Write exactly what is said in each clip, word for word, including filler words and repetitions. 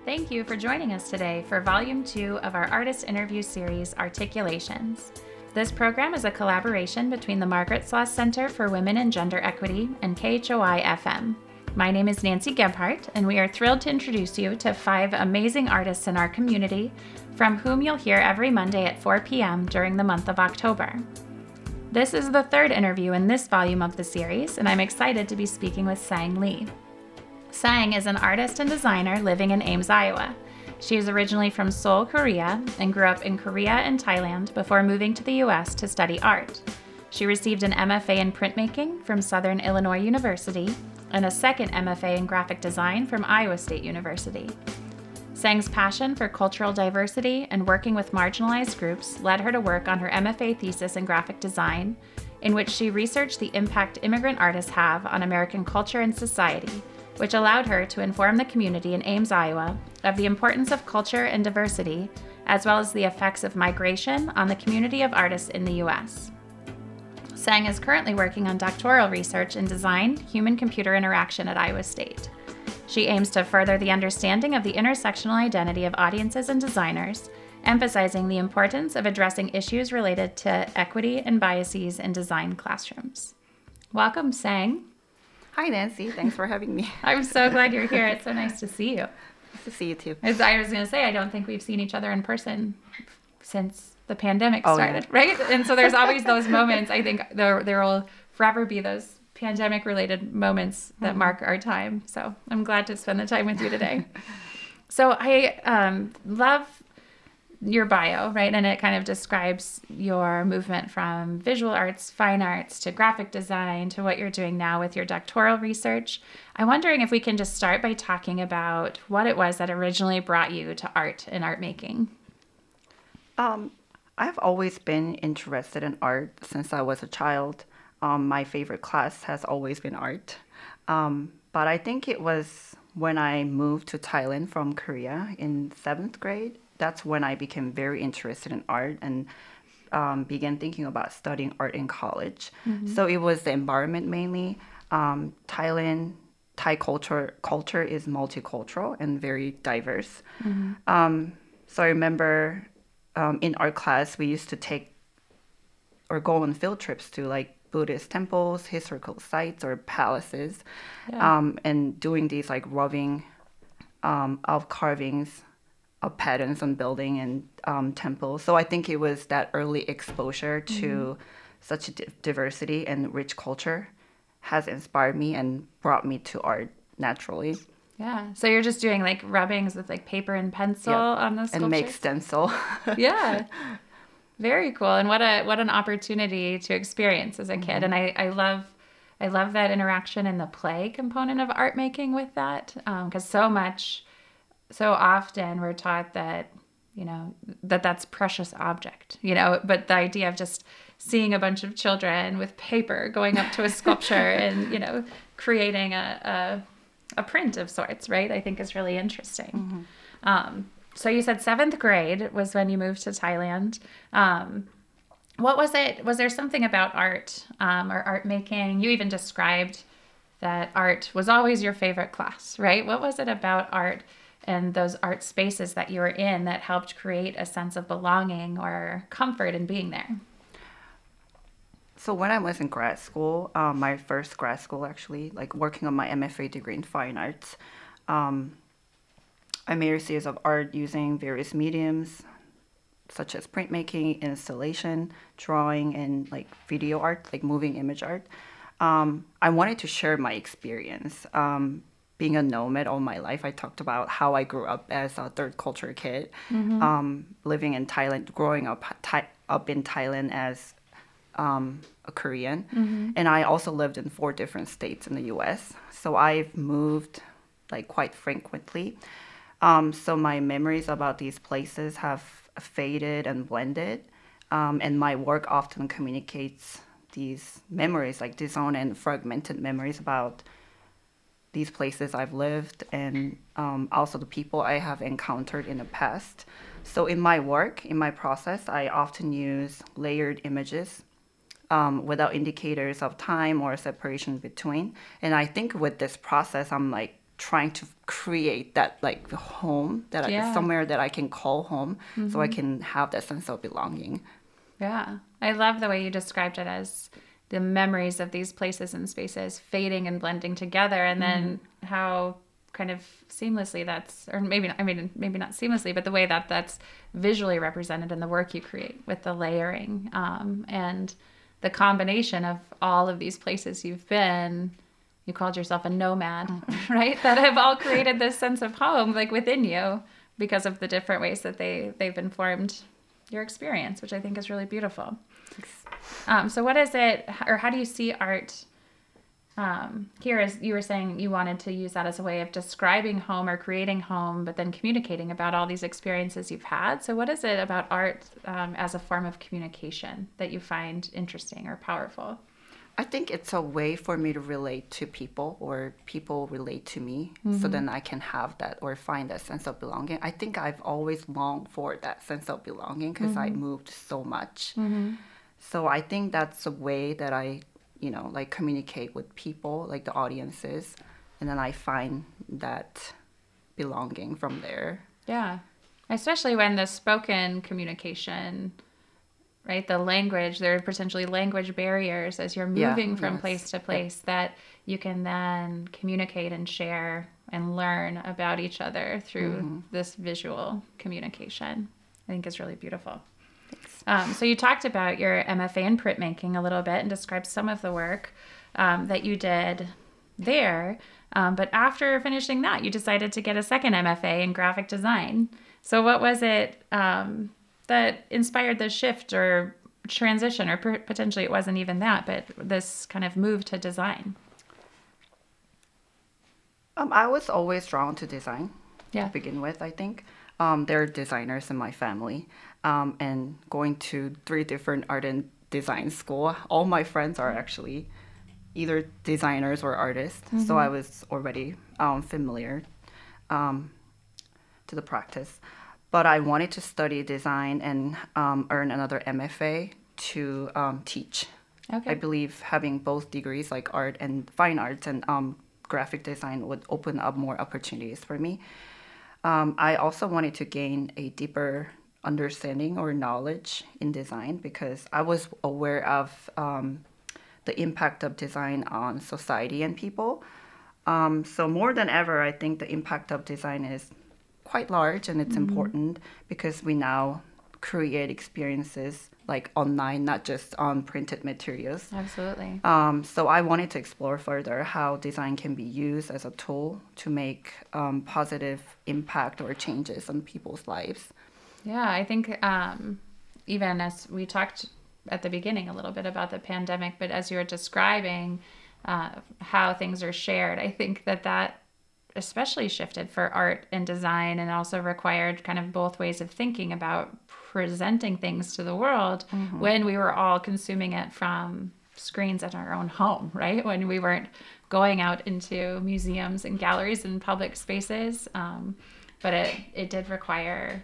Thank you for joining us today for Volume two of our artist interview series, Articulations. This program is a collaboration between the Margaret Sloss Center for Women and Gender Equity and K H O I F M. My name is Nancy Gebhardt, and we are thrilled to introduce you to five amazing artists in our community, from whom you'll hear every Monday at four p.m. during the month of October. This is the third interview in this volume of the series, and I'm excited to be speaking with Sang Lee. Sang is an artist and designer living in Ames, Iowa. She is originally from Seoul, Korea, and grew up in Korea and Thailand before moving to the U S to study art. She received an M F A in printmaking from Southern Illinois University and a second M F A in graphic design from Iowa State University. Sang's passion for cultural diversity and working with marginalized groups led her to work on her M F A thesis in graphic design, in which she researched the impact immigrant artists have on American culture and society, which allowed her to inform the community in Ames, Iowa, of the importance of culture and diversity, as well as the effects of migration on the community of artists in the U S. Sang is currently working on doctoral research in design, human-computer interaction at Iowa State. She aims to further the understanding of the intersectional identity of audiences and designers, emphasizing the importance of addressing issues related to equity and biases in design classrooms. Welcome, Sang. Hi, Nancy. Thanks for having me. I'm so glad you're here. It's so nice to see you. Nice to see you, too. As I was going to say, I don't think we've seen each other in person since the pandemic oh, started, yeah. right? And so there's always those moments. I think there, there will forever be those pandemic-related moments that mm-hmm. mark our time. So I'm glad to spend the time with you today. So I um, love your bio, right? And it kind of describes your movement from visual arts, fine arts, to graphic design, to what you're doing now with your doctoral research. I'm wondering if we can just start by talking about what it was that originally brought you to art and art making. Um, I've always been interested in art since I was a child. Um, my favorite class has always been art. Um, but I think it was when I moved to Thailand from Korea in seventh grade. That's when I became very interested in art and um, began thinking about studying art in college. Mm-hmm. So it was the environment mainly. Um, Thailand, Thai culture culture is multicultural and very diverse. Mm-hmm. Um, so I remember um, in art class, we used to take or go on field trips to like Buddhist temples, historical sites, or palaces, yeah. um, and doing these like rubbing um, of carvings of patterns on building and um, temples. So I think it was that early exposure to mm-hmm. such a di- diversity and rich culture has inspired me and brought me to art naturally. Yeah. So you're just doing like rubbings with like paper and pencil yeah. on those sculptures? And make stencil. Yeah. Very cool. And what a what an opportunity to experience as a kid. Mm-hmm. And I, I love I love that interaction and the play component of art making with that. Um, 'cause so much So often we're taught that, you know, that that's precious object, you know, but the idea of just seeing a bunch of children with paper going up to a sculpture and, you know, creating a, a, a print of sorts, right, I think is really interesting. Mm-hmm. Um, so you said seventh grade was when you moved to Thailand. Um, what was it? Was there something about art um, or art making? You even described that art was always your favorite class, right? What was it about art and those art spaces that you were in that helped create a sense of belonging or comfort in being there? So when I was in grad school, um, my first grad school actually, like working on my M F A degree in fine arts, um, I made a series of art using various mediums, such as printmaking, installation, drawing, and like video art, like moving image art. Um, I wanted to share my experience. Um, Being a nomad all my life, I talked about how I grew up as a third culture kid, mm-hmm. um, living in Thailand, growing up Thai, up in Thailand as um, a Korean. Mm-hmm. And I also lived in four different states in the U S. So I've moved like quite frequently. Um, so my memories about these places have faded and blended. Um, and my work often communicates these memories, like disowned and fragmented memories about these places I've lived and um, also the people I have encountered in the past. So in my work, in my process, I often use layered images um, without indicators of time or separation between. And I think with this process, I'm like trying to create that like home that Yeah. I, somewhere that I can call home, mm-hmm. so I can have that sense of belonging. Yeah, I love the way you described it as the memories of these places and spaces fading and blending together, and then mm-hmm. how kind of seamlessly that's, or maybe not, I mean maybe not seamlessly, but the way that that's visually represented in the work you create with the layering um, and the combination of all of these places you've been. You called yourself a nomad, mm-hmm. right? That have all created this sense of home, like within you, because of the different ways that they they've informed your experience, which I think is really beautiful. Um, so, what is it, or how do you see art? Um, here, as you were saying, you wanted to use that as a way of describing home or creating home, but then communicating about all these experiences you've had. So, what is it about art um, as a form of communication that you find interesting or powerful? I think it's a way for me to relate to people, or people relate to me, mm-hmm. so then I can have that or find that sense of belonging. I think I've always longed for that sense of belonging because mm-hmm. I moved so much. Mm-hmm. So I think that's a way that I, you know, like communicate with people, like the audiences, and then I find that belonging from there. Yeah, especially when the spoken communication, right? The language, there are potentially language barriers as you're moving yeah, from yes. place to place yeah. that you can then communicate and share and learn about each other through mm-hmm. this visual communication. I think is really beautiful. Um, so you talked about your M F A in printmaking a little bit and described some of the work um, that you did there. Um, but after finishing that, you decided to get a second M F A in graphic design. So what was it um, that inspired the shift or transition, or per- potentially it wasn't even that, but this kind of move to design? Um, I was always drawn to design yeah. to begin with, I think. Um, there are designers in my family. Um, and going to three different art and design school, all my friends are actually either designers or artists. Mm-hmm. So I was already um, familiar um, to the practice. But I wanted to study design and um, earn another M F A to um, teach. Okay. I believe having both degrees, like art and fine arts and um, graphic design, would open up more opportunities for me. Um, I also wanted to gain a deeper understanding or knowledge in design because I was aware of um, the impact of design on society and people. Um, so more than ever, I think the impact of design is quite large, and it's mm-hmm. important because we now create experiences like online, not just on printed materials. Absolutely. Um, so I wanted to explore further how design can be used as a tool to make um, positive impact or changes on people's lives. Yeah, I think um, even as we talked at the beginning a little bit about the pandemic, but as you were describing uh, how things are shared, I think that that especially shifted for art and design, and also required kind of both ways of thinking about presenting things to the world mm-hmm. when we were all consuming it from screens at our own home, right? When we weren't going out into museums and galleries and public spaces. Um, but it, it did require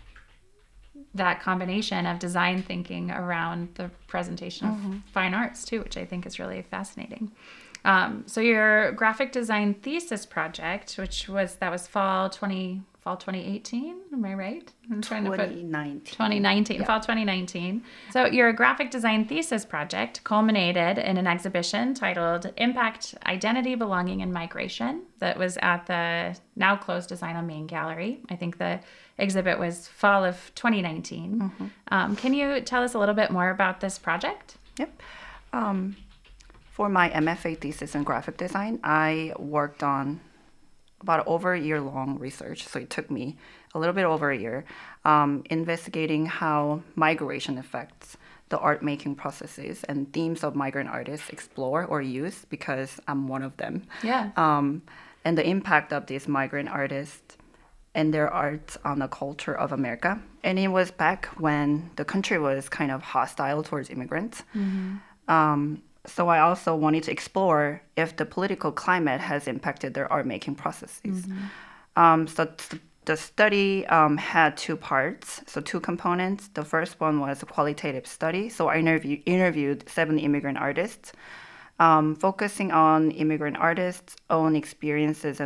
that combination of design thinking around the presentation mm-hmm. of fine arts too, which I think is really fascinating. Um, so your graphic design thesis project, which was, that was fall twenty, fall twenty eighteen, am I right? I'm trying to put twenty nineteen. twenty nineteen, yeah. Fall twenty nineteen. So your graphic design thesis project culminated in an exhibition titled Impact, Identity, Belonging, and Migration that was at the now closed Design on Main Gallery. I think the exhibit was fall of twenty nineteen. Mm-hmm. Um, can you tell us a little bit more about this project? Yep. Um, for my M F A thesis in graphic design, I worked on about over a year long research. So it took me a little bit over a year um, investigating how migration affects the art making processes and themes of migrant artists explore or use, because I'm one of them. Yeah. Um, and the impact of these migrant artists and their art on the culture of America. And it was back when the country was kind of hostile towards immigrants. Mm-hmm. Um, so I also wanted to explore if the political climate has impacted their art making processes. Mm-hmm. Um, so t- the study um, had two parts, so two components. The first one was a qualitative study. So I interview- interviewed seven immigrant artists, um, focusing on immigrant artists' own experiences and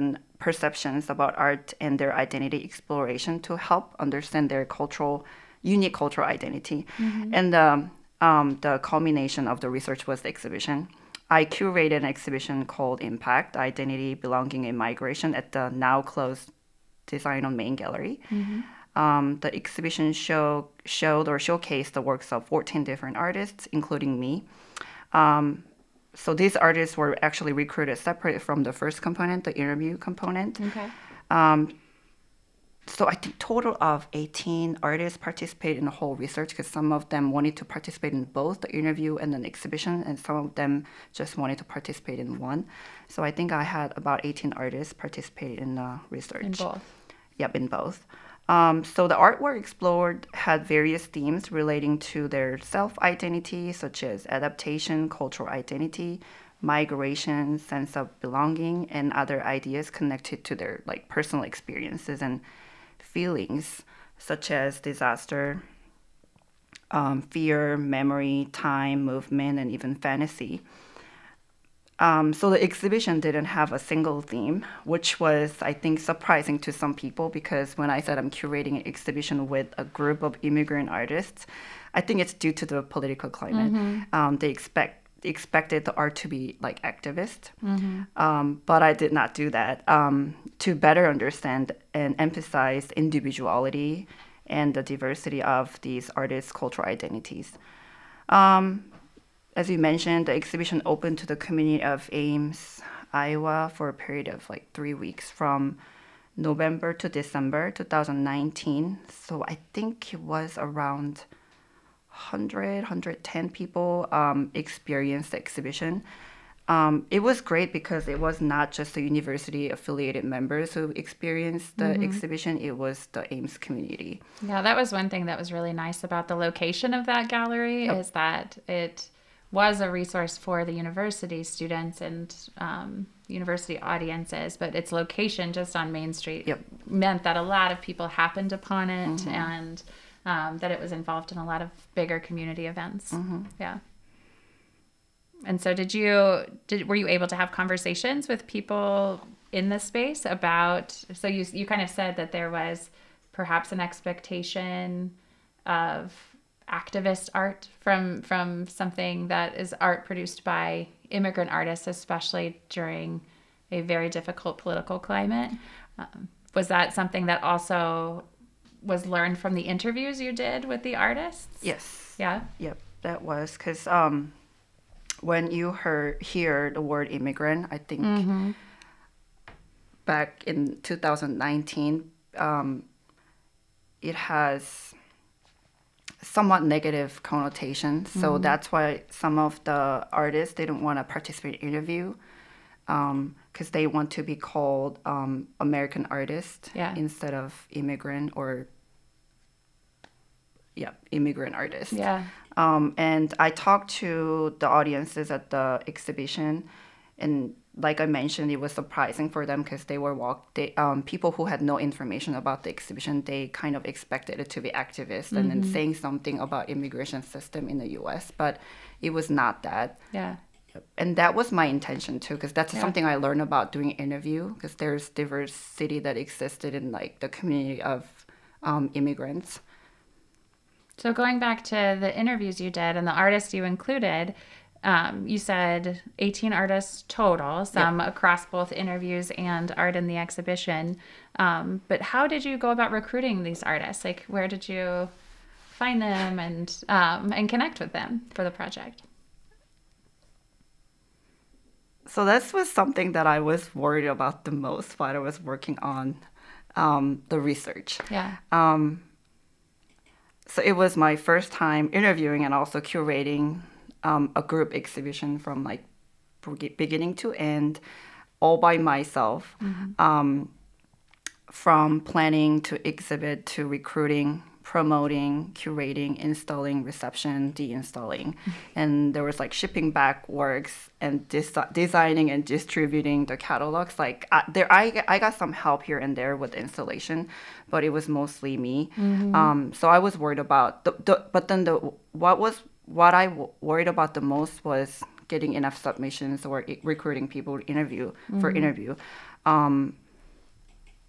perceptions about art and their identity exploration to help understand their cultural, unique cultural identity. Mm-hmm. And um, um, the culmination of the research was the exhibition. I curated an exhibition called Impact, Identity, Belonging, and Migration at the now closed Design on Main Gallery. Mm-hmm. Um, the exhibition show, showed or showcased the works of fourteen different artists, including me. Um, so these artists were actually recruited separate from the first component, the interview component. Okay. Um, so I think total of eighteen artists participated in the whole research because some of them wanted to participate in both the interview and the exhibition, and some of them just wanted to participate in one. So I think I had about eighteen artists participate in the research. In both. Yep, in both. Um, so the artwork explored had various themes relating to their self-identity, such as adaptation, cultural identity, migration, sense of belonging, and other ideas connected to their like personal experiences and feelings, such as disaster, um, fear, memory, time, movement, and even fantasy. Um, so the exhibition didn't have a single theme, which was, I think, surprising to some people because when I said I'm curating an exhibition with a group of immigrant artists, I think it's due to the political climate. Mm-hmm. Um, they expect expected the art to be like activist, mm-hmm. um, but I did not do that. Um, to better understand and emphasize individuality and the diversity of these artists' cultural identities. Um, As you mentioned, the exhibition opened to the community of Ames, Iowa for a period of like three weeks from November to December twenty nineteen. So I think it was around one hundred, one hundred ten people um, experienced the exhibition. Um, it was great because it was not just the university-affiliated members who experienced the mm-hmm. exhibition. It was the Ames community. Yeah, that was one thing that was really nice about the location of that gallery yep. is that it was a resource for the university students and um, university audiences, but its location just on Main Street yep. meant that a lot of people happened upon it mm-hmm. and um, that it was involved in a lot of bigger community events. Mm-hmm. Yeah. And so did you, did were you able to have conversations with people in the space about, so you you kind of said that there was perhaps an expectation of activist art from from something that is art produced by immigrant artists, especially during a very difficult political climate. Um, was that something that also was learned from the interviews you did with the artists? Yes. Yeah? Yep, that was because um, when you heard, hear the word immigrant, I think mm-hmm. back in two thousand nineteen, um, it has somewhat negative connotation. So mm-hmm. that's why some of the artists didn't want to participate in interview because um, they want to be called um, American artist yeah. instead of immigrant or yeah, immigrant artist. Yeah. Um, and I talked to the audiences at the exhibition, and like I mentioned, it was surprising for them because they were walk. They um, people who had no information about the exhibition, they kind of expected it to be activist mm-hmm. and then saying something about immigration system in the U S, but it was not that. Yeah. And that was my intention too, because that's yeah. something I learned about doing interview, because there's diversity that existed in like the community of um, immigrants. So going back to the interviews you did and the artists you included, um, you said eighteen artists total, some yep. across both interviews and art in the exhibition. Um, but how did you go about recruiting these artists? Like, where did you find them and um, and connect with them for the project? So this was something that I was worried about the most while I was working on um, the research. Yeah. Um, so it was my first time interviewing and also curating um, a group exhibition from like beginning to end, all by myself. Mm-hmm. Um, from planning to exhibit to recruiting, promoting, curating, installing, reception, de-installing. And there was like shipping back works and dis- designing and distributing the catalogs. Like uh, there, I, I got some help here and there with the installation, but it was mostly me. Mm-hmm. Um, so I was worried about, the, the, but then the what was what I w- worried about the most was getting enough submissions or I- recruiting people to interview mm-hmm. for interview. Um,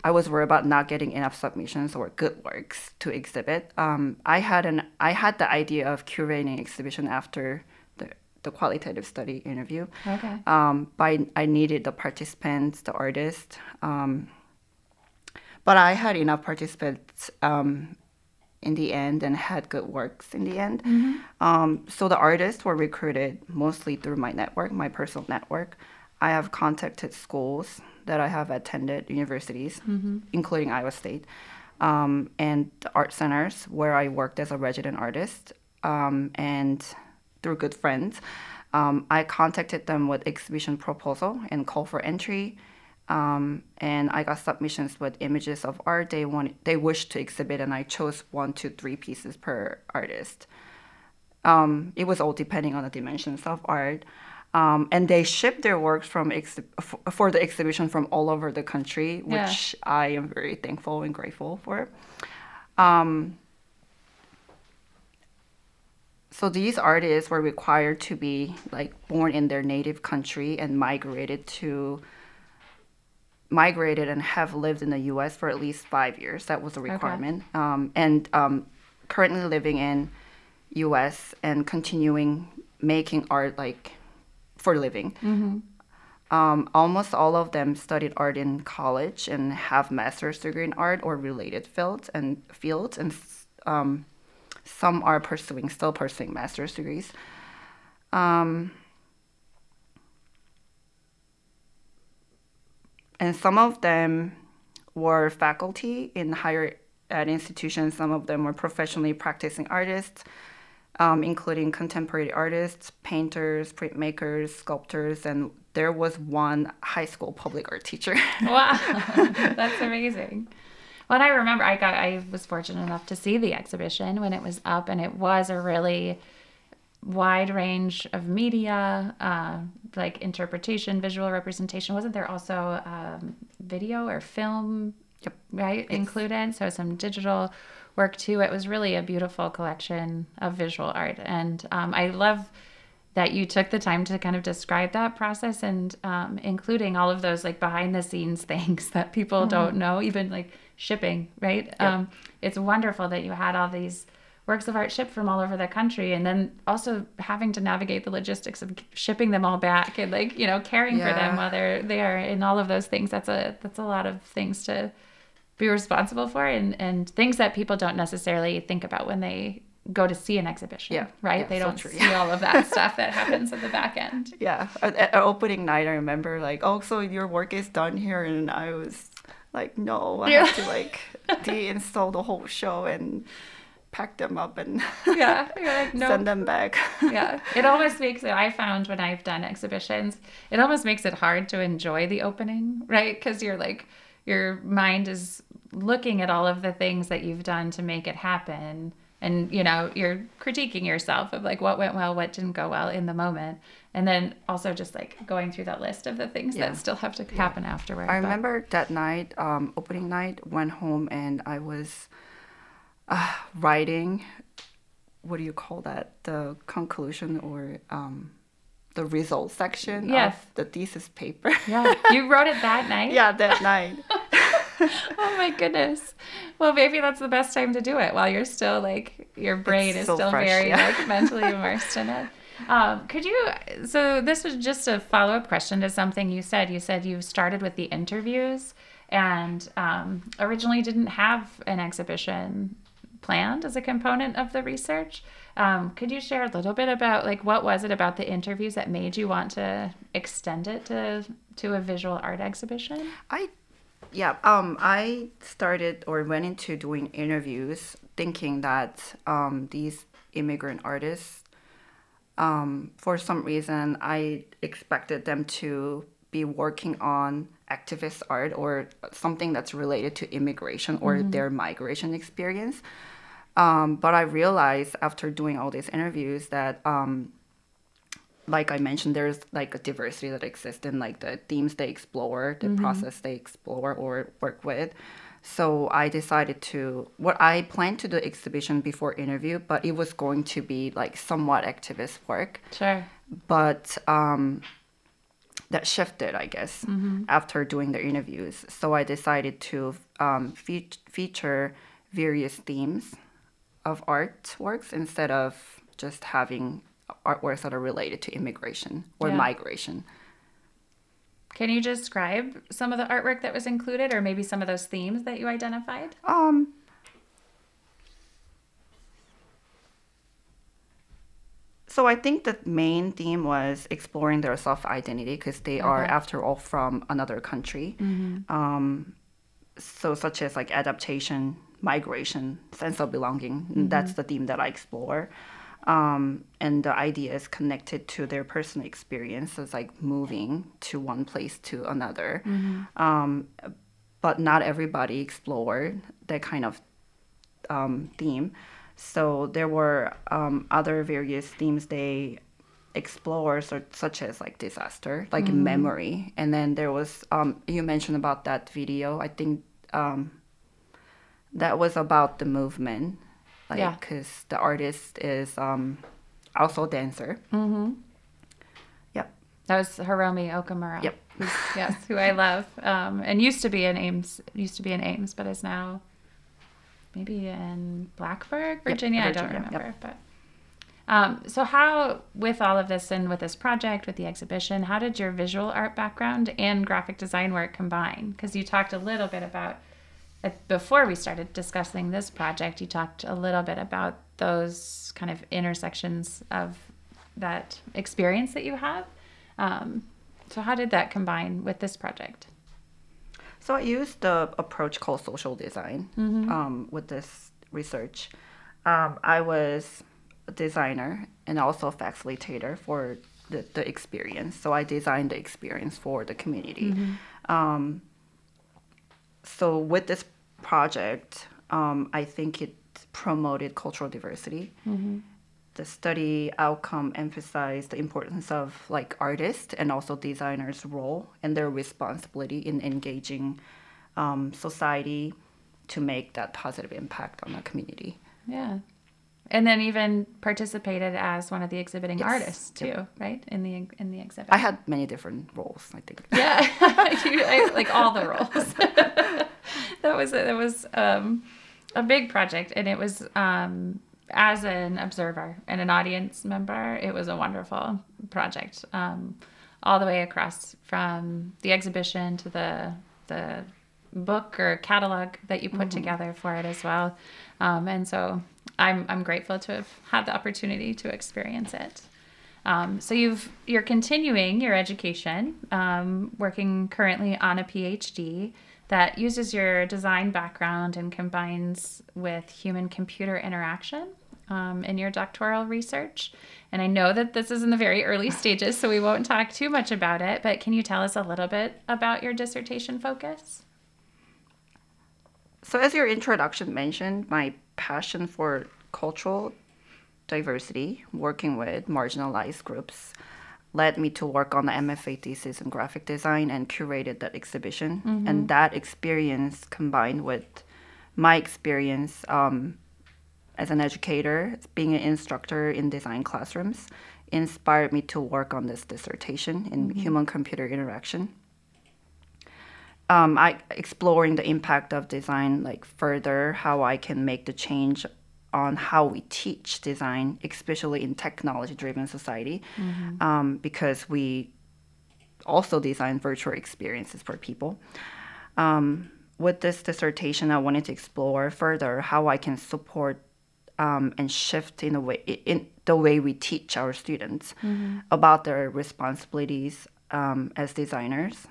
I was worried about not getting enough submissions or good works to exhibit. Um, I had an I had the idea of curating exhibition after the the qualitative study interview. Okay. Um, but I needed the participants, the artists. Um, but I had enough participants um, in the end and had good works in the end. Mm-hmm. Um, so the artists were recruited mostly through my network, my personal network. I have contacted schools that I have attended, universities, Mm-hmm. including Iowa State, um, and the art centers where I worked as a resident artist. Um, and through good friends, um, I contacted them with exhibition proposal and call for entry. Um, and I got submissions with images of art they wanted, they wished to exhibit, and I chose one to three pieces per artist. Um, it was all depending on the dimensions of art. Um, and they shipped their works from ex- for the exhibition from all over the country, which yeah. I am very thankful and grateful for. Um, so these artists were required to be like born in their native country and migrated to migrated and have lived in the U S for at least five years. That was a requirement. Okay. Um, and um, currently living in U S and continuing making art like for a living. Mm-hmm. Um, almost all of them studied art in college and have master's degree in art or related fields and fields, and um, some are pursuing, still pursuing master's degrees. Um, and some of them were faculty in higher ed institutions. Some of them were professionally practicing artists. Um, including contemporary artists, painters, printmakers, sculptors, and there was one high school public art teacher. Wow, that's amazing. Well, I remember I got I was fortunate enough to see the exhibition when it was up, and it was a really wide range of media, uh, like interpretation, visual representation. Wasn't there also um, video or film, yep. right, yes. included? So some digital work too. It was really a beautiful collection of visual art, and um, I love that you took the time to kind of describe that process, and um, including all of those like behind the scenes things that people mm-hmm. don't know, even like shipping, right? Yep. Um, it's wonderful that you had all these works of art shipped from all over the country, and then also having to navigate the logistics of shipping them all back and like, you know, caring yeah. for them while they're there and all of those things. That's a that's a lot of things to be responsible for, and, and things that people don't necessarily think about when they go to see an exhibition, yeah. right? Yeah, they so don't true. see all of that stuff that happens at the back end. Yeah. At, at opening night, I remember like, oh, so your work is done here. And I was like, no, I yeah. have to like de-install the whole show and pack them up and yeah, you're like, nope. send them back. Yeah. It almost makes it, I found when I've done exhibitions, it almost makes it hard to enjoy the opening, right? Because you're like, your mind is looking at all of the things that you've done to make it happen. And, you know, you're critiquing yourself of like what went well, what didn't go well in the moment. And then also just like going through that list of the things yeah. that still have to happen yeah. afterward. I but. remember that night, um, opening night, went home and I was uh, writing, what do you call that? The conclusion or um, the result section yes. of the thesis paper. Yeah, you wrote it that night? Yeah, that night. Oh my goodness. Well, maybe that's the best time to do it while you're still like, your brain it's is so still fresh, very yeah. like mentally immersed in it. Um, could you, so this was just a follow-up question to something you said. You said you started with the interviews and um, originally didn't have an exhibition planned as a component of the research. Um, could you share a little bit about like what was it about the interviews that made you want to extend it to to a visual art exhibition? I yeah, um, I started or went into doing interviews thinking that um, these immigrant artists, um, for some reason, I expected them to be working on activist art or something that's related to immigration or mm-hmm. their migration experience. Um, but I realized after doing all these interviews that, um, like I mentioned, there's like a diversity that exists in like the themes they explore, the mm-hmm. process they explore or work with. So I decided to, what I planned to do exhibition before interview, but it was going to be like somewhat activist work. Sure. But um, that shifted, I guess, mm-hmm. after doing the interviews. So I decided to um, fe- feature various themes of artworks instead of just having artworks that are related to immigration or yeah. migration. Can you describe some of the artwork that was included, or maybe some of those themes that you identified? Um, so I think the main theme was exploring their self-identity because they okay. are, after all, from another country. Mm-hmm. Um, so such as like adaptation, migration, sense of belonging. Mm-hmm. That's the theme that I explore. Um, and the idea is connected to their personal experiences, like moving to one place to another. Mm-hmm. Um, but not everybody explored that kind of um, theme. So there were um, other various themes they explored, so, such as like disaster, like mm-hmm. memory. And then there was, um, you mentioned about that video. I think um, that was about the movement. Like, yeah, because the artist is um, also a dancer. Mm-hmm. Yep. That was Hiromi Okamura. Yep. Who's, yes, who I love, um, and used to be in Ames. Used to be in Ames, but is now maybe in Blacksburg, Virginia. Yep, Virginia I don't remember, yep. but. Um, so how, with all of this and with this project, with the exhibition, how did your visual art background and graphic design work combine? Because you talked a little bit about. Before we started discussing this project, you talked a little bit about those kind of intersections of that experience that you have. Um, so how did that combine with this project? So I used the approach called social design mm-hmm. um, with this research. Um, I was a designer and also a facilitator for the, the experience. So I designed the experience for the community. Mm-hmm. Um, so with this project, um, I think it promoted cultural diversity. Mm-hmm. The study outcome emphasized the importance of like artists and also designers' role and their responsibility in engaging um, society to make that positive impact on the community. Yeah. And then even participated as one of the exhibiting yes. artists too, yep. right? In the in the exhibit. I had many different roles, I think. Yeah, you, I, like all the roles. that was that was um, a big project, and it was um, as an observer and an audience member, it was a wonderful project. Um, all the way across from the exhibition to the the book or catalog that you put mm-hmm. together for it as well, um, and so. I'm I'm grateful to have had the opportunity to experience it. Um, so you've you're continuing your education, um, working currently on a P H D that uses your design background and combines with human-computer interaction um, in your doctoral research. And I know that this is in the very early stages, so we won't talk too much about it. But can you tell us a little bit about your dissertation focus? So as your introduction mentioned, my passion for cultural diversity, working with marginalized groups, led me to work on the M F A thesis in graphic design and curated that exhibition. Mm-hmm. And that experience combined with my experience um, as an educator, being an instructor in design classrooms, inspired me to work on this dissertation in mm-hmm. human-computer interaction. Um, I exploring the impact of design, like further, how I can make the change on how we teach design, especially in technology-driven society, mm-hmm. um, because we also design virtual experiences for people. Um, with this dissertation, I wanted to explore further how I can support um, and shift in a way in the way we teach our students mm-hmm. about their responsibilities um, as designers.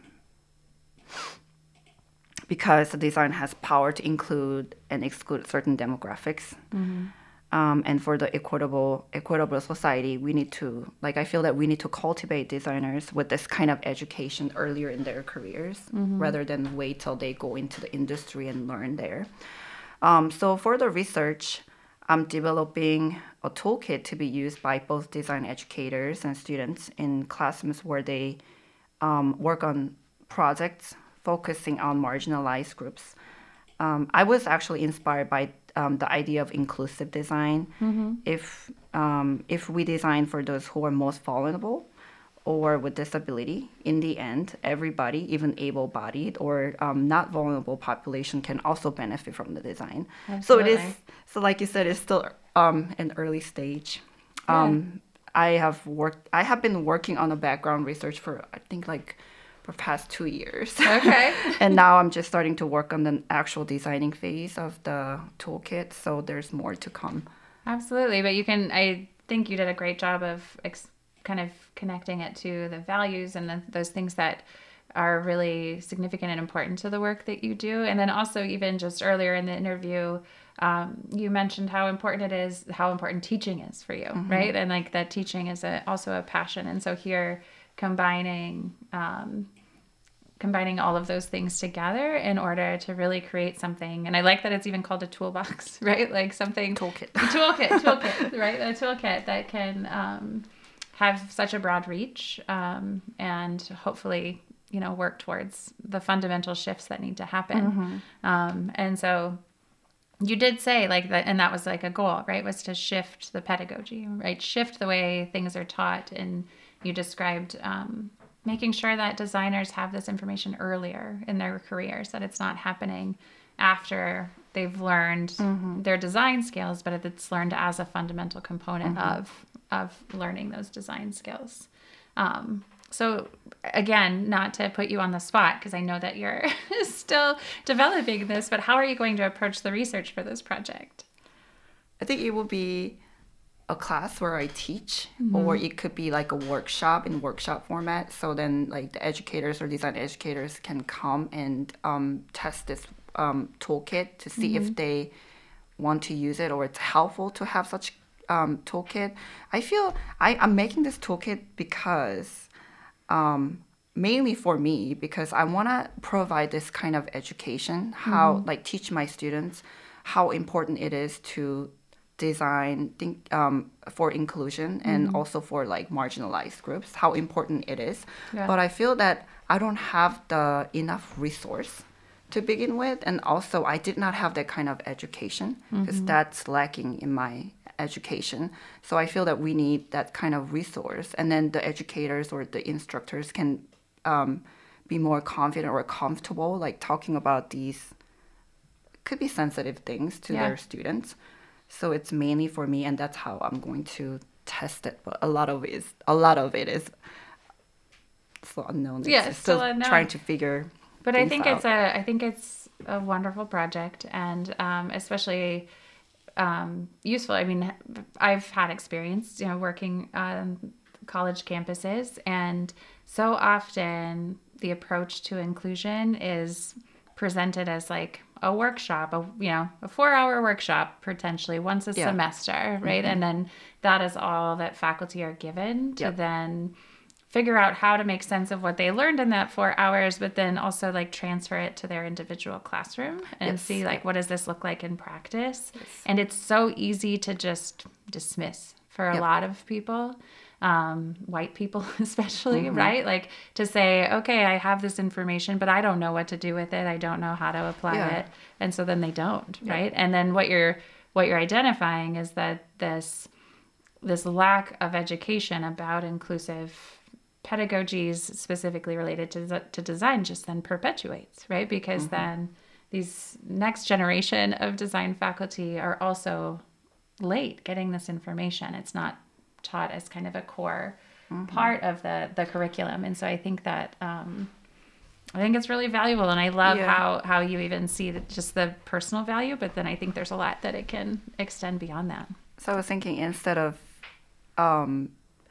Because the design has power to include and exclude certain demographics. Mm-hmm. Um, and for the equitable equitable society, we need to, like, I feel that we need to cultivate designers with this kind of education earlier in their careers, mm-hmm. rather than wait till they go into the industry and learn there. Um, so for the research, I'm developing a toolkit to be used by both design educators and students in classrooms where they um, work on projects focusing on marginalized groups. Um, I was actually inspired by um, the idea of inclusive design. Mm-hmm. If um, if we design for those who are most vulnerable, or with disability, in the end, everybody, even able-bodied or um, not vulnerable population, can also benefit from the design. Absolutely. So it is. So like you said, it's still um, an early stage. Yeah. Um, I have worked. I have been working on a background research for I think like for past two years. Okay. And now I'm just starting to work on the actual designing phase of the toolkit. So there's more to come. Absolutely, but you can. I think you did a great job of ex- kind of connecting it to the values and the, those things that are really significant and important to the work that you do. And then also, even just earlier in the interview, um, you mentioned how important it is, how important teaching is for you, mm-hmm. right? And like that teaching is a, also a passion. And so here, combining um, combining all of those things together in order to really create something. And I like that it's even called a toolbox, right? Like something toolkit, a toolkit, toolkit, right? A toolkit that can um, have such a broad reach um, and hopefully, you know, work towards the fundamental shifts that need to happen. Mm-hmm. Um, and so you did say like that, and that was like a goal, right? Was to shift the pedagogy, right? Shift the way things are taught. And you described um, making sure that designers have this information earlier in their careers, that it's not happening after they've learned mm-hmm. their design skills, but it's learned as a fundamental component mm-hmm. of of learning those design skills. Um, so again, not to put you on the spot, because I know that you're still developing this, but how are you going to approach the research for this project? I think it will be a class where I teach, mm-hmm. or it could be like a workshop in workshop format. So then like the educators or design educators can come and um, test this um, toolkit to see mm-hmm. if they want to use it or it's helpful to have such um, toolkit. I feel I, I'm making this toolkit because um, mainly for me, because I want to provide this kind of education, how mm-hmm. like teach my students how important it is to design think, um, for inclusion and mm-hmm. also for like marginalized groups, how important it is. Yeah. But I feel that I don't have the enough resource to begin with, and also I did not have that kind of education because mm-hmm. that's lacking in my education. So I feel that we need that kind of resource, and then the educators or the instructors can um, be more confident or comfortable like talking about these could be sensitive things to yeah. their students. So it's mainly for me, and that's how I'm going to test it. But a lot of it is a lot of it is still unknown. It's yeah, it's still, still unknown. Trying to figure. But I think out. it's a I think it's a wonderful project, and um, especially um, useful. I mean, I've had experience, you know, working on college campuses, and so often the approach to inclusion is presented as like a workshop, a you know, a four-hour workshop potentially once a yeah. semester, right? Mm-hmm. And then that is all that faculty are given to yep. then figure out how to make sense of what they learned in that four hours, but then also like transfer it to their individual classroom and yes. see like what does this look like in practice. Yes. And it's so easy to just dismiss for a yep. lot of people. Um, white people especially, mm-hmm. right? Like to say, okay, I have this information, but I don't know what to do with it. I don't know how to apply yeah. it. And so then they don't, yeah. right? And then what you're what you're identifying is that this this lack of education about inclusive pedagogies specifically related to to design just then perpetuates, right? Because mm-hmm. then these next generation of design faculty are also late getting this information. It's not taught as kind of a core mm-hmm. part of the the curriculum, and so I think that um, I think it's really valuable, and I love yeah. how how you even see the, just the personal value, but then I think there's a lot that it can extend beyond that. So I was thinking instead of um,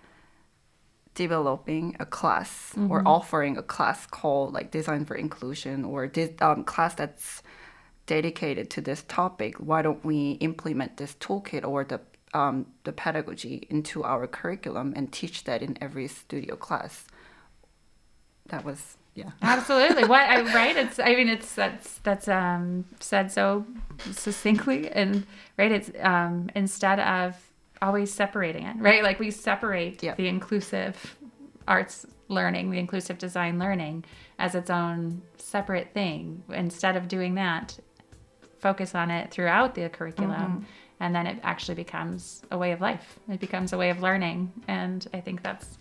developing a class mm-hmm. or offering a class called like Design for Inclusion or this um, class that's dedicated to this topic, why don't we implement this toolkit or the Um, the pedagogy into our curriculum and teach that in every studio class? That was yeah absolutely what I right it's I mean it's that's that's um said so succinctly, and right it's um instead of always separating it, right? Like we separate yeah. the inclusive arts learning, the inclusive design learning as its own separate thing. Instead of doing that, focus on it throughout the curriculum. Mm-hmm. And then it actually becomes a way of life. It becomes a way of learning. And I think that's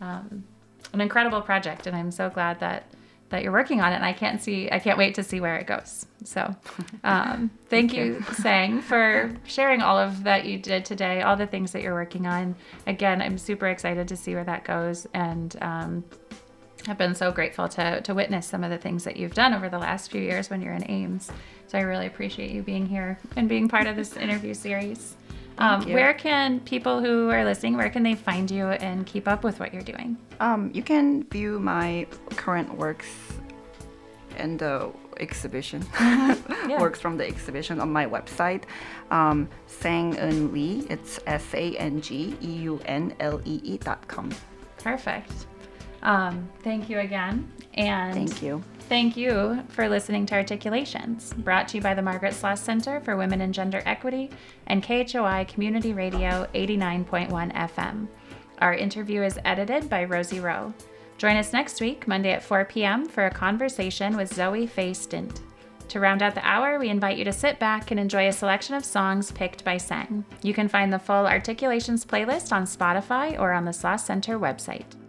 um, an incredible project, and I'm so glad that that you're working on it. And I can't see, I can't wait to see where it goes. So, um, thank, thank you, you. Sang, for sharing all of that you did today, all the things that you're working on. Again, I'm super excited to see where that goes, and um, I've been so grateful to to witness some of the things that you've done over the last few years when you're in Ames. So I really appreciate you being here and being part of this interview series. Um, where can people who are listening, where can they find you and keep up with what you're doing? Um, you can view my current works in the exhibition, yeah. works from the exhibition on my website, um, Sang Eun Lee. It's S A N G E U N L E E dot com. Perfect. Um, thank you again. And thank you. Thank you for listening to Articulations, brought to you by the Margaret Sloss Center for Women and Gender Equity and K H O I Community Radio eighty-nine point one F M. Our interview is edited by Rosie Rowe. Join us next week, Monday at four p.m. for a conversation with Zoe Faye Stint. To round out the hour, we invite you to sit back and enjoy a selection of songs picked by Sang. You can find the full Articulations playlist on Spotify or on the Sloss Center website.